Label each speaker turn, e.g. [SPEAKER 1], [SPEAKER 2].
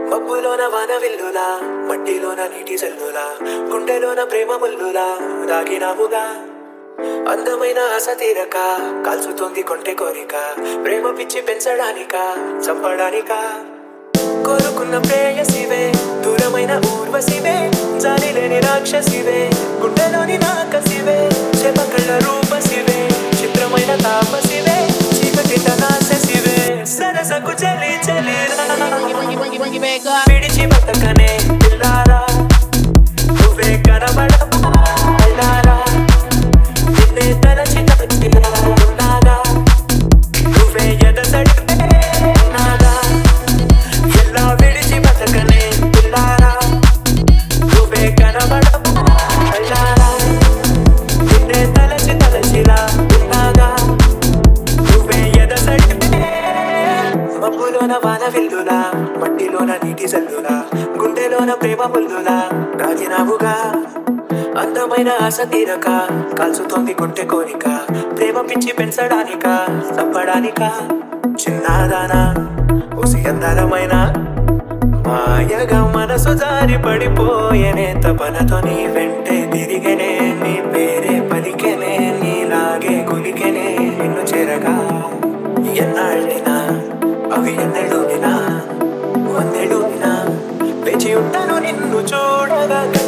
[SPEAKER 1] మబ్బులోన వాన విల్లులా, మట్టిలోన నీటి జల్లులా, గుండెలోన ప్రేమ ముల్లులా దాగినావుగా. అందమైన ఆశ తీరక కాల్చుతోంది కొంటె కోరిక, ప్రేమ పిచ్చి పెంచడానిక చంపడానిక. కోరుకున్న ప్రేయసివే, దూరమైన ఊర్వశివే, జాలి లేని రాక్షసివే, గుండెలోని నాకసివే, చెపకళ్ళ రూపసివే, చిత్రమైన తాపసివే, చీకటిట నాశసివే, సరసకు చలి చలిరా. విడిచి బతకనే పిల్లారా, నువ్వే కనబడవా అల్లారా, నిన్నే తలచి తలచినాగా, నువ్వే ఎదసడిపే నాగా. ఎలా విడిచి బతకనే పిల్లారా, నువ్వే కనబడవా అల్లారా, నిన్నే తలచి తలచిలా ఉన్నాగా, నువ్వే ఎదసడిపే. మబ్బులోన వాన విల్లులా, మట్టిలోన నీటి జల్లులా, గుండెలోన ప్రేమ ముల్లులా రాజినావుగా. అందమైన ఆశ తీరక కాల్చుతోంది కొంటె కోరిక, ప్రేమ పిచ్చి పెంచడానిక చంపడానిక. చిన్నదానా ఓసి అందరమైన మాయగా మనసు జారి పడిపోయేనే, తపనతో నీ వెంటే తిరిగేనే, నీ పేరే పలికెనే, నీలాగే కొలికెనే నిన్ను చేరగా. ఎన్నాళ్ళినా అవి ఎన్నెడునా వందెడునా వేచి ఉంటాను నిన్ను చూడగా.